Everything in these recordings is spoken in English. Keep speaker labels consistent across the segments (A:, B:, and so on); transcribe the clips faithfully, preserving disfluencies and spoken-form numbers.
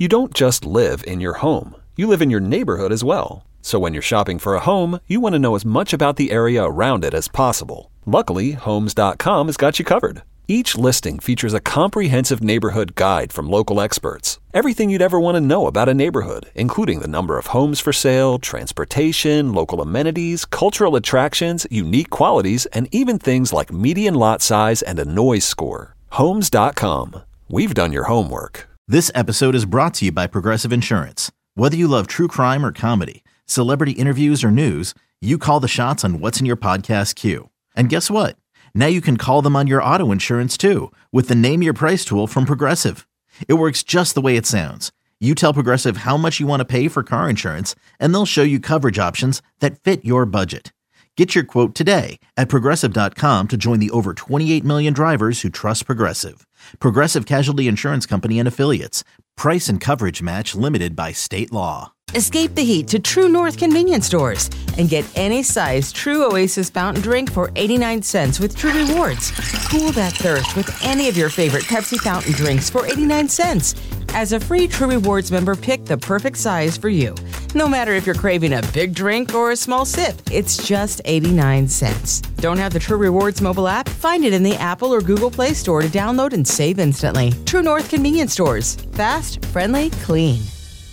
A: You don't just live in your home. You live in your neighborhood as well. So when you're shopping for a home, you want to know as much about the area around it as possible. Luckily, Homes dot com has got you covered. Each listing features a comprehensive neighborhood guide from local experts. Everything you'd ever want to know about a neighborhood, including the number of homes for sale, transportation, local amenities, cultural attractions, unique qualities, and even things like median lot size and a noise score. Homes dot com. We've done your homework.
B: This episode is brought to you by Progressive Insurance. Whether you love true crime or comedy, celebrity interviews or news, you call the shots on what's in your podcast queue. And guess what? Now you can call them on your auto insurance too with the Name Your Price tool from Progressive. It works just the way it sounds. You tell Progressive how much you want to pay for car insurance, and they'll show you coverage options that fit your budget. Get your quote today at Progressive dot com to join the over twenty-eight million drivers who trust Progressive. Progressive Casualty Insurance Company and Affiliates. Price and coverage match limited by state law.
C: Escape the heat to True North convenience stores and get any size True Oasis fountain drink for eighty-nine cents with True Rewards. Cool that thirst with any of your favorite Pepsi fountain drinks for eighty-nine cents. As a free True Rewards member, pick the perfect size for you. No matter if you're craving a big drink or a small sip, it's just eighty-nine cents. Don't have the True Rewards mobile app? Find it in the Apple or Google Play Store to download and save instantly. True North convenience stores. Fast, friendly, clean.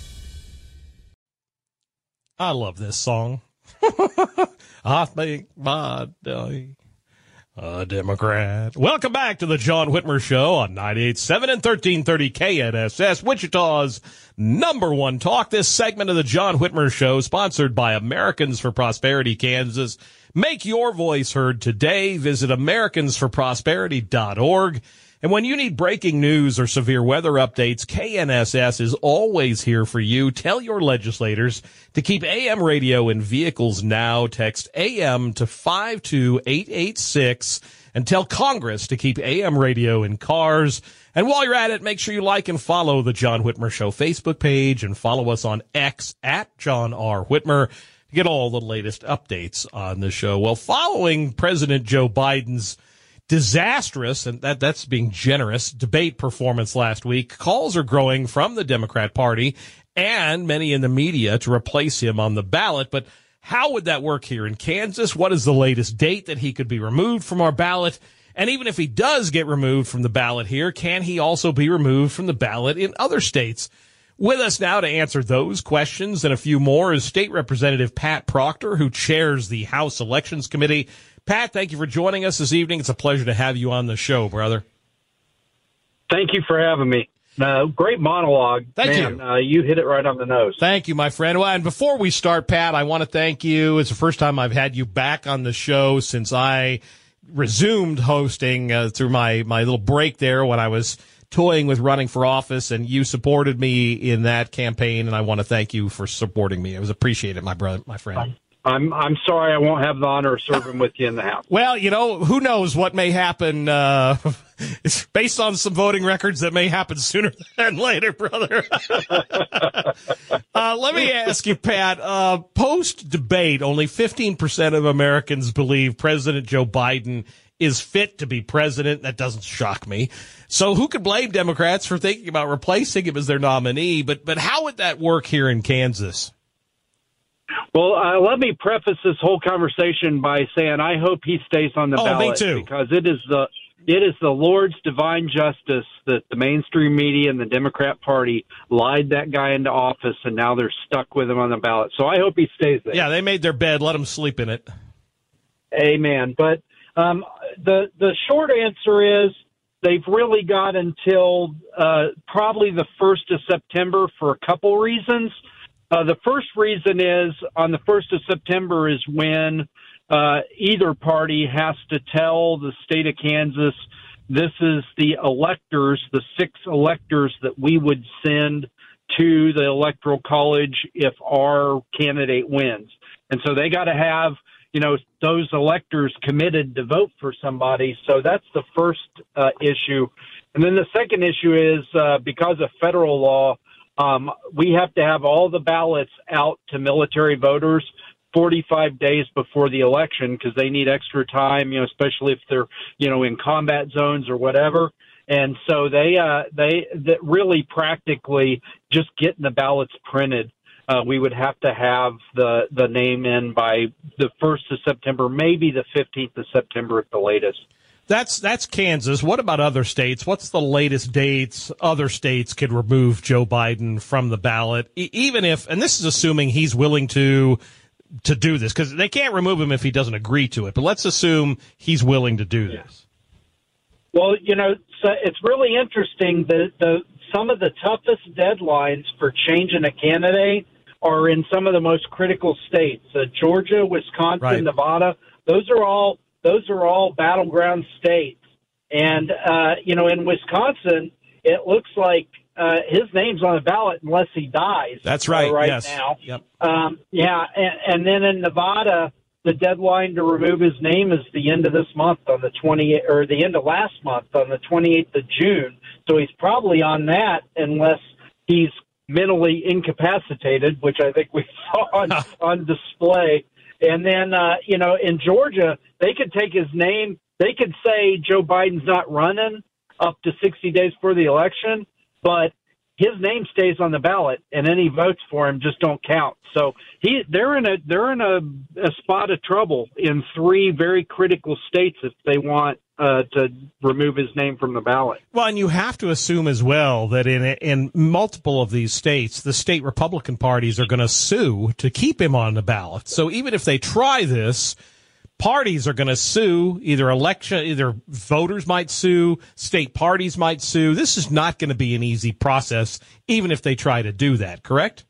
D: I love this song. I think my day a Democrat. Welcome back to the John Whitmer Show on ninety-eight point seven and thirteen thirty K N S S, Wichita's number one talk. This segment of the John Whitmer Show, sponsored by Americans for Prosperity Kansas. Make your voice heard today. Visit Americans for Prosperity dot org. And when you need breaking news or severe weather updates, K N S S is always here for you. Tell your legislators to keep A M radio in vehicles now. Text A M to five two eight eight six and tell Congress to keep A M radio in cars. And while you're at it, make sure you like and follow the John Whitmer Show Facebook page and follow us on X at John R. Whitmer to get all the latest updates on the show. Well, following President Joe Biden's disastrous, and that that's being generous, debate performance last week, calls are growing from the Democrat Party and many in the media to replace him on the ballot. But how would that work here in Kansas? What is the latest date that he could be removed from our ballot? And even if he does get removed from the ballot here, can he also be removed from the ballot in other states? With us now to answer those questions and a few more is State Representative Pat Proctor, who chairs the House Elections Committee. Pat, thank you for joining us this evening. It's a pleasure to have you on the show, brother.
E: Thank you for having me. Uh, great monologue.
D: Thank
E: Man,
D: you.
E: Uh, you hit it right on the nose.
D: Thank you, my friend. Well, and before we start, Pat, I want to thank you. It's the first time I've had you back on the show since I resumed hosting uh, through my, my little break there when I was toying with running for office, and you supported me in that campaign, and I want to thank you for supporting me. It was appreciated, my brother, my friend.
E: I'm I'm sorry I won't have the honor of serving with you in the House.
D: Well, you know, who knows what may happen. Uh, it's based on some voting records that may happen sooner than later, brother. uh, let me ask you, Pat, uh, post-debate, only fifteen percent of Americans believe President Joe Biden is fit to be president. That doesn't shock me. So who could blame Democrats for thinking about replacing him as their nominee? But but how would that work here in Kansas?
E: Well, uh, let me preface this whole conversation by saying I hope he stays on the
D: oh,
E: ballot
D: me too.
E: because it is the it is the Lord's divine justice that the mainstream media and the Democrat Party lied that guy into office, and now they're stuck with him on the ballot. So I hope he stays there.
D: Yeah, they made their bed. Let him sleep in it.
E: Amen. But um, the the short answer is they've really got until uh, probably the first of September for a couple reasons. Uh, the first reason is on the first of September is when uh, either party has to tell the state of Kansas, this is the electors, the six electors that we would send to the Electoral College if our candidate wins. And so they got to have, you know, those electors committed to vote for somebody. So that's the first uh, issue. And then the second issue is uh, because of federal law, Um, we have to have all the ballots out to military voters forty-five days before the election because they need extra time, you know, especially if they're, you know, in combat zones or whatever. And so they uh, they that really practically just getting the ballots printed. Uh, we would have to have the the name in by the first of September, maybe the fifteenth of September at the latest.
D: That's that's Kansas. What about other states? What's the latest dates other states could remove Joe Biden from the ballot, e- even if, and this is assuming he's willing to to do this, because they can't remove him if he doesn't agree to it. But let's assume he's willing to do this.
E: Well, you know, so it's really interesting that the some of the toughest deadlines for changing a candidate are in some of the most critical states. Uh, Georgia, Wisconsin,
D: right.
E: Nevada. Those are all those are all battleground states. And uh, you know, in Wisconsin, it looks like uh, his name's on the ballot unless he dies.
D: That's right.
E: Uh, right
D: yes.
E: now.
D: Yep.
E: Um, yeah, and, and then in Nevada, the deadline to remove his name is the end of this month on the twentieth, or the end of last month on the twenty-eighth of June. So he's probably on that unless he's mentally incapacitated, which I think we saw on, on display. And then, uh, you know, in Georgia, they could take his name. They could say Joe Biden's not running up to sixty days for the election, but his name stays on the ballot, and any votes for him just don't count. So he, they're in a they're in a, a spot of trouble in three very critical states if they want uh, to remove his name from the ballot.
D: Well, and you have to assume as well that in in multiple of these states, the state Republican parties are going to sue to keep him on the ballot. So even if they try this, parties are going to sue. Either election, either voters might sue, state parties might sue. This is not going to be an easy process, even if they try to do that. Correct?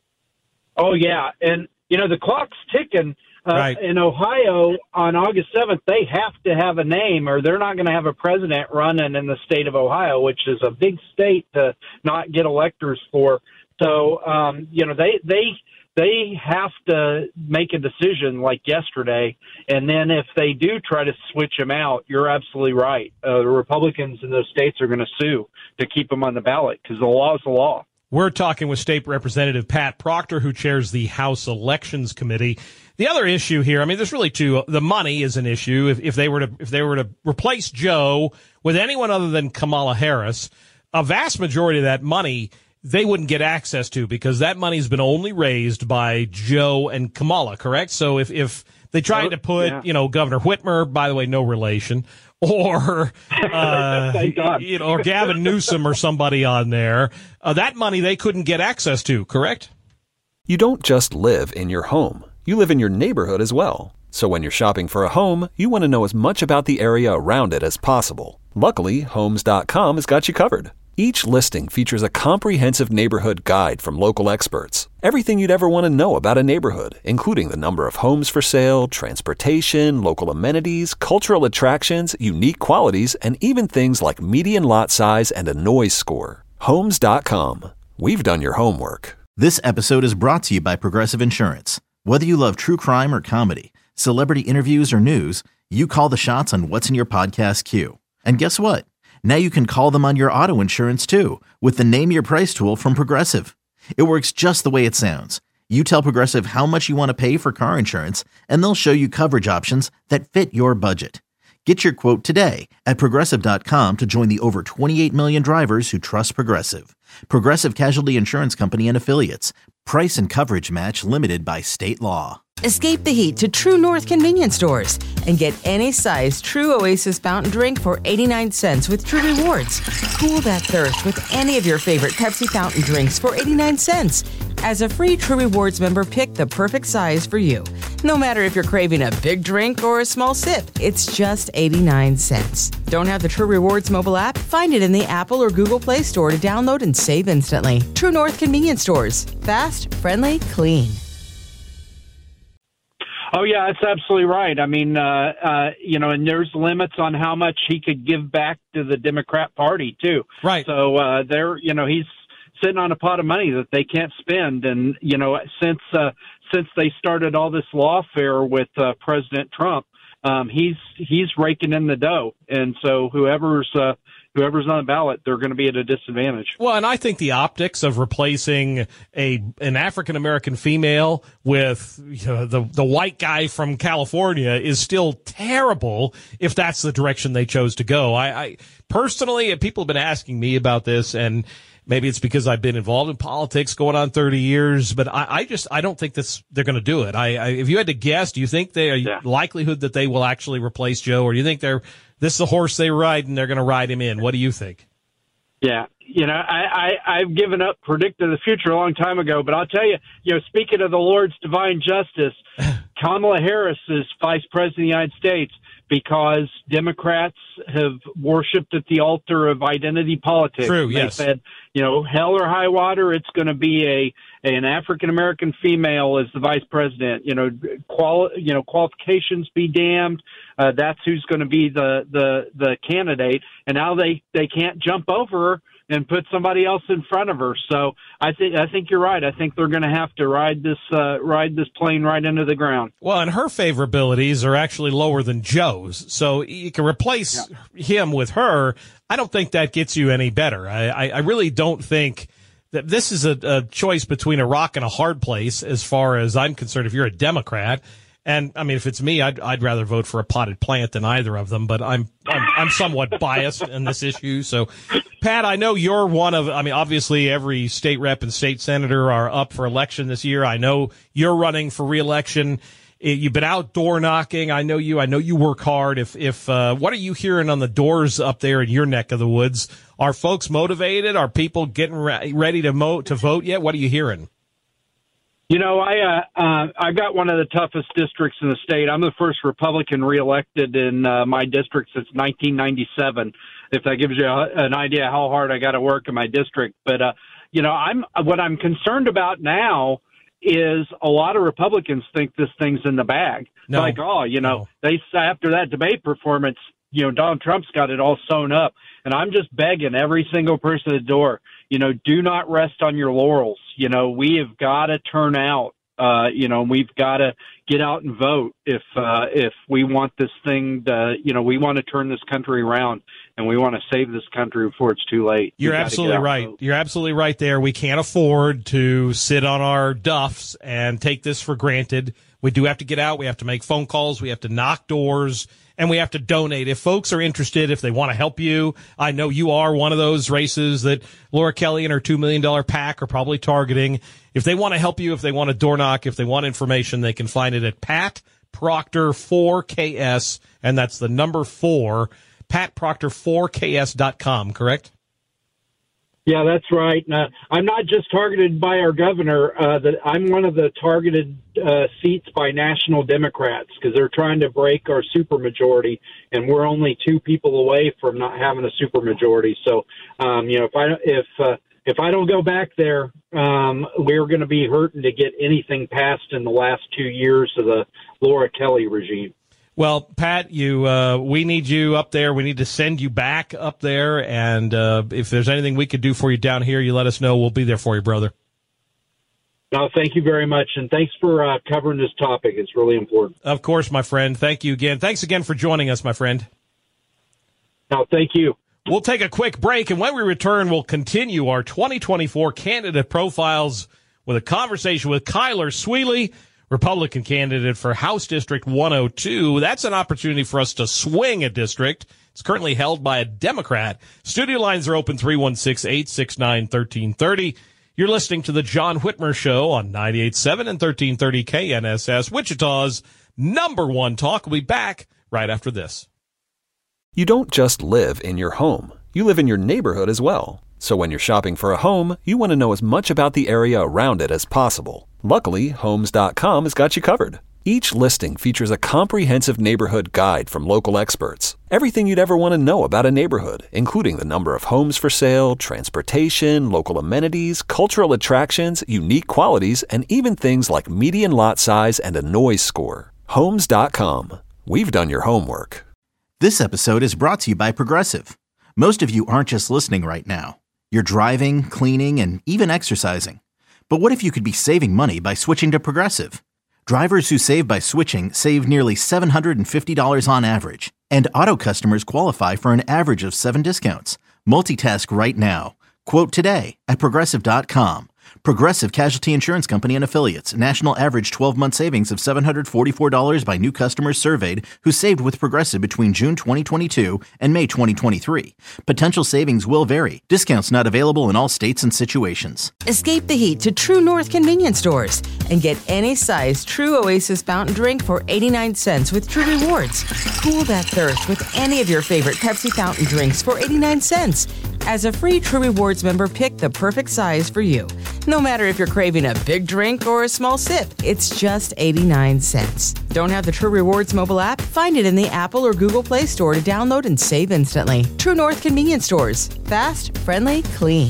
E: Oh yeah, and you know the clock's ticking. Uh,
D: right.
E: In Ohio, on August seventh, they have to have a name, or they're not going to have a president running in the state of Ohio, which is a big state to not get electors for. So, um, you know, they they they have to make a decision like yesterday, and then if they do try to switch him out, you're absolutely right. Uh, the Republicans in those states are going to sue to keep him on the ballot because the law is the law.
D: We're talking with State Representative Pat Proctor, who chairs the House Elections Committee. The other issue here, I mean, there's really two. The money is an issue. If, if they were to if they were to replace Joe with anyone other than Kamala Harris, a vast majority of that money they wouldn't get access to because that money's been only raised by Joe and Kamala, correct? So if if they tried to put, yeah. you know, Governor Whitmer, by the way, no relation, or uh, you know, or Gavin Newsom or somebody on there, uh, that money they couldn't get access to, correct?
A: You don't just live in your home. You live in your neighborhood as well. So when you're shopping for a home, you want to know as much about the area around it as possible. Luckily, Homes dot com has got you covered. Each listing features a comprehensive neighborhood guide from local experts. Everything you'd ever want to know about a neighborhood, including the number of homes for sale, transportation, local amenities, cultural attractions, unique qualities, and even things like median lot size and a noise score. Homes dot com. We've done your homework.
B: This episode is brought to you by Progressive Insurance. Whether you love true crime or comedy, celebrity interviews or news, you call the shots on what's in your podcast queue. And guess what? Now you can call them on your auto insurance too with the Name Your Price tool from Progressive. It works just the way it sounds. You tell Progressive how much you want to pay for car insurance, and they'll show you coverage options that fit your budget. Get your quote today at Progressive dot com to join the over twenty-eight million drivers who trust Progressive. Progressive Casualty Insurance Company and Affiliates. Price and coverage match limited by state law.
C: Escape the heat to True North convenience stores and get any size True Oasis fountain drink for eighty-nine cents with True Rewards. Cool that thirst with any of your favorite Pepsi fountain drinks for eighty-nine cents. As a free True Rewards member, pick the perfect size for you. No matter if you're craving a big drink or a small sip, it's just eighty-nine cents. Don't have the True Rewards mobile app? Find it in the Apple or Google Play Store to download and save instantly. True North convenience stores. Fast, friendly, clean.
E: Oh, yeah, that's absolutely right. I mean, uh, uh, you know, and there's limits on how much he could give back to the Democrat Party, too.
D: Right.
E: So uh, they're, you know, he's sitting on a pot of money that they can't spend. And, you know, since uh, since they started all this lawfare with uh, President Trump, um, he's he's raking in the dough, and so whoever's uh, whoever's on the ballot, they're going to be at a disadvantage.
D: Well, and I think the optics of replacing a an African American female with you know, the the white guy from California is still terrible if that's the direction they chose to go. I, I personally, people have been asking me about this, and maybe it's because I've been involved in politics going on thirty years, but I, I just I don't think this they're going to do it. I, I if you had to guess, do you think the
E: yeah.
D: likelihood that they will actually replace Joe, or do you think they're this is the horse they ride and they're going to ride him in? What do you think?
E: Yeah, you know, I, I, I've given up predicting the future a long time ago, but I'll tell you, you know, speaking of the Lord's divine justice, Kamala Harris is vice president of the United States because Democrats have worshipped at the altar of identity politics.
D: True,
E: they
D: yes.
E: said, you know, hell or high water, it's going to be a an African-American female as the vice president. You know, quali- you know, qualifications be damned. Uh, that's who's going to be the, the, the candidate. And now they, they can't jump over her and put somebody else in front of her. So I think I think you're right. I think they're going to have to ride this uh, ride this plane right into the ground.
D: Well, and her favorabilities are actually lower than Joe's, so you can replace yeah. him with her. I don't think that gets you any better. I, I, I really don't think that this is a, a choice between a rock and a hard place as far as I'm concerned. If you're a Democrat. And I mean, if it's me, I'd, I'd rather vote for a potted plant than either of them. But I'm I'm, I'm somewhat biased in this issue. So, Pat, I know you're one of. I mean, obviously, every state rep and state senator are up for election this year. I know you're running for reelection. You've been out door knocking. I know you. I know you work hard. If if uh, what are you hearing on the doors up there in your neck of the woods? Are folks motivated? Are people getting re- ready to mo- to vote yet? What are you hearing?
E: You know, I uh, uh, I got one of the toughest districts in the state. I'm the first Republican reelected in uh, my district since nineteen ninety-seven. If that gives you a, an idea how hard I got to work in my district, but uh, you know, I'm what I'm concerned about now is a lot of Republicans think this thing's in the bag.
D: No.
E: Like, oh, you know,
D: No.
E: they after that debate performance, you know, Donald Trump's got it all sewn up, and I'm just begging every single person at the door. You know, do not rest on your laurels. You know, we have got to turn out. Uh, you know, we've got to get out and vote if uh, if we want this thing to, you know, we want to turn this country around and we want to save this country before it's too late.
D: You're absolutely right. You're absolutely right there. We can't afford to sit on our duffs and take this for granted. We do have to get out. We have to make phone calls. We have to knock doors. And we have to donate. If folks are interested, if they want to help you, I know you are one of those races that Laura Kelly and her two million dollars PAC are probably targeting. If they want to help you, if they want to door knock, if they want information, they can find it at Pat Proctor four K S, and that's the number four, Pat Proctor four K S dot com, correct?
E: Yeah, that's right. Uh, I'm not just targeted by our governor. Uh, the, I'm one of the targeted uh, seats by national Democrats because they're trying to break our supermajority, and we're only two people away from not having a supermajority. So, um, you know, if I if uh, if I don't go back there, um, we're going to be hurting to get anything passed in the last two years of the Laura Kelly regime.
D: Well, Pat, you, uh, we need you up there. We need to send you back up there. And, uh, if there's anything we could do for you down here, you let us know. We'll be there for you, brother.
E: No, thank you very much. And thanks for uh, covering this topic. It's really important.
D: Of course, my friend. Thank you again. Thanks again for joining us, my friend.
E: No, thank you.
D: We'll take a quick break. And when we return, we'll continue our twenty twenty-four candidate profiles with a conversation with Kyler Sweely, Republican candidate for House District one oh two. That's an opportunity for us to swing a district. It's currently held by a Democrat. Studio lines are open three one six, eight six nine, one three three zero. You're listening to the John Whitmer Show on ninety-eight point seven and thirteen thirty K N S S, Wichita's number one talk. We'll be back right after this.
A: You don't just live in your home. You live in your neighborhood as well. So when you're shopping for a home, you want to know as much about the area around it as possible. Luckily, Homes dot com has got you covered. Each listing features a comprehensive neighborhood guide from local experts. Everything you'd ever want to know about a neighborhood, including the number of homes for sale, transportation, local amenities, cultural attractions, unique qualities, and even things like median lot size and a noise score. Homes dot com. We've done your homework.
B: This episode is brought to you by Progressive. Most of you aren't just listening right now. You're driving, cleaning, and even exercising. But what if you could be saving money by switching to Progressive? Drivers who save by switching save nearly seven hundred fifty dollars on average. And auto customers qualify for an average of seven discounts. Multitask right now. Quote today at Progressive dot com. Progressive Casualty Insurance Company and Affiliates. National average twelve-month savings of seven hundred forty-four dollars by new customers surveyed who saved with Progressive between June twenty twenty-two and May twenty twenty-three. Potential savings will vary. Discounts not available in all states and situations.
C: Escape the heat to True North convenience stores and get any size True Oasis fountain drink for eighty-nine cents with True Rewards. Cool that thirst with any of your favorite Pepsi fountain drinks for eighty-nine cents. As a free True Rewards member, pick the perfect size for you. No matter if you're craving a big drink or a small sip, it's just eighty-nine cents. Don't have the True Rewards mobile app? Find it in the Apple or Google Play Store to download and save instantly. True North convenience stores. Fast, friendly, clean.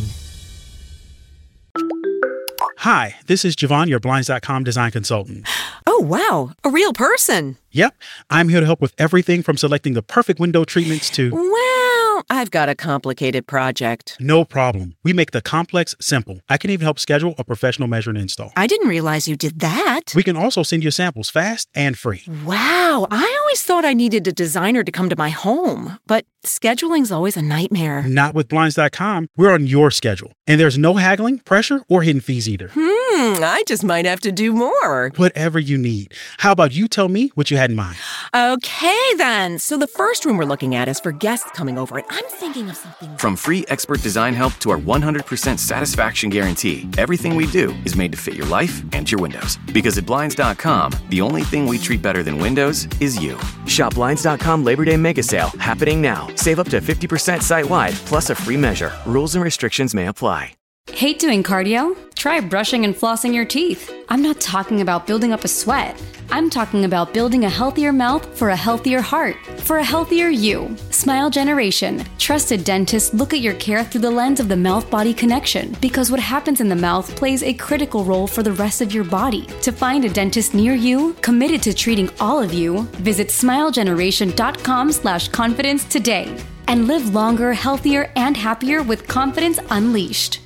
F: Hi, this is Javon, your Blinds dot com design consultant.
G: Oh, wow. A real person.
F: Yep. I'm here to help with everything from selecting the perfect window treatments to...
G: Well, I've got a complicated project.
F: No problem. We make the complex simple. I can even help schedule a professional measure and install.
G: I didn't realize you did that.
F: We can also send you samples fast and free.
G: Wow. I always thought I needed a designer to come to my home, but scheduling's always a nightmare.
F: Not with Blinds dot com. We're on your schedule. And there's no haggling, pressure, or hidden fees either.
G: Hmm, I just might have to do more.
F: Whatever you need. How about you tell me what you had in mind?
G: Okay, then. So the first room we're looking at is for guests coming over, and I'm thinking of something...
H: From free expert design help to our one hundred percent satisfaction guarantee, everything we do is made to fit your life and your windows. Because at Blinds dot com, the only thing we treat better than windows is you.
I: Shop Blinds dot com Labor Day Mega Sale, happening now. Save up to fifty percent site-wide, plus a free measure. Rules and restrictions may apply.
J: Hate doing cardio? Try brushing and flossing your teeth. I'm not talking about building up a sweat. I'm talking about building a healthier mouth for a healthier heart, for a healthier you. Smile Generation. Trusted dentists look at your care through the lens of the mouth-body connection, because what happens in the mouth plays a critical role for the rest of your body. To find a dentist near you, committed to treating all of you, visit smile generation dot com slash confidence today. And live longer, healthier, and happier with confidence unleashed.